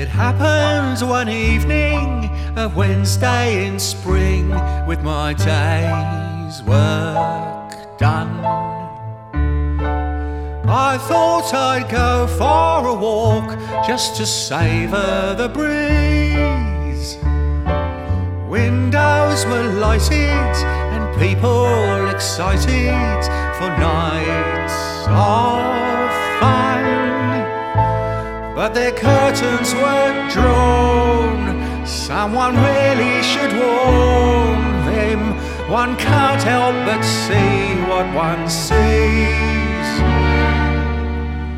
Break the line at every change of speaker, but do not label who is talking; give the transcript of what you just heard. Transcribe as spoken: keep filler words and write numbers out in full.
It happened one evening, a Wednesday in spring, with my day's work done. I thought I'd go for a walk just to savour the breeze. Windows were lighted and people excited for nights of fun. But their curtains were drawn, someone really should warn them. One can't help but see what one sees.